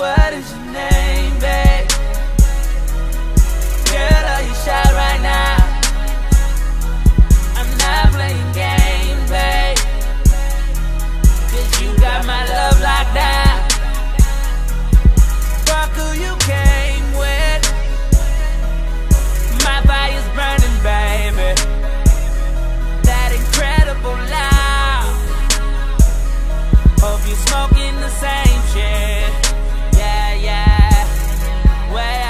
What is your name, babe? Girl, are you shy right now? I'm not playing games, babe, 'cause you got my love locked down. Fuck who you came with. My fire's burning, baby. That incredible loud. Hope you smoking the same shit. Yeah, yeah. Well,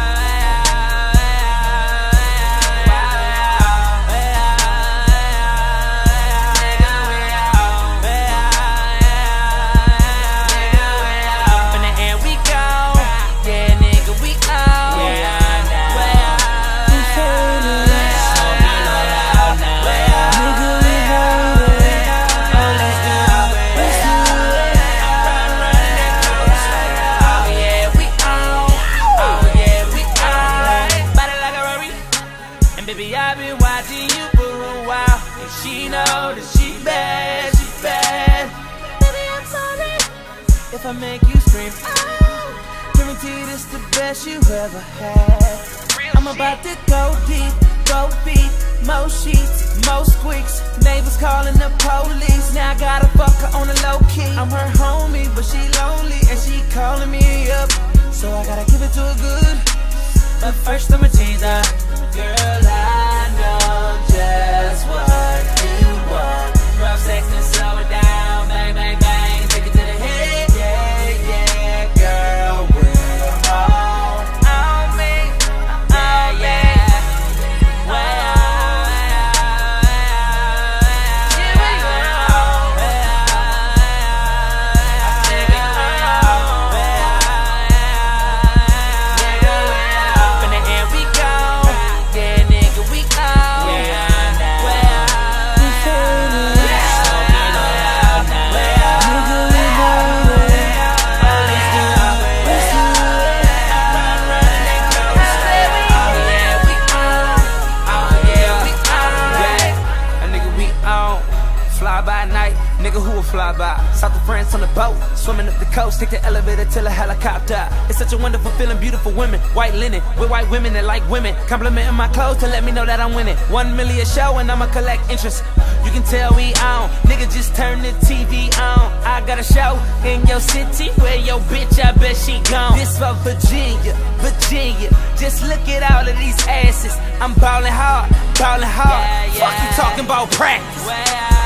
baby, I've been watching you for a while, and she know that she bad, she bad. Baby, I'm sorry if I make you scream. Oh, guarantee this the best you ever had. I'm about to go deep, go deep. More sheets, more squeaks. Neighbors calling the police. Now I gotta fuck her on the low key. I'm her homie, but she lonely, and she calling me up. So I gotta give it to her good. But first I'ma tease her. Girl, I know just what you want. Rough sex and slow it down. Bang, bang, bang, take it to the head. Yeah, yeah, girl, we're on me. Oh, yeah. Well, fly by night, nigga who will fly by. South of France on the boat, swimming up the coast, take the elevator till a helicopter. It's such a wonderful feeling, beautiful women, white linen, with white women that like women, complimenting my clothes to let me know that I'm winning. 1 million show and I'ma collect interest. You can tell we on, nigga just turn the TV on. I got a show in your city, where your bitch, I bet she gone. This for Virginia, Virginia, just look at all of these asses. I'm ballin' hard, ballin' hard. Yeah, yeah. Fuck you talking about practice. Well,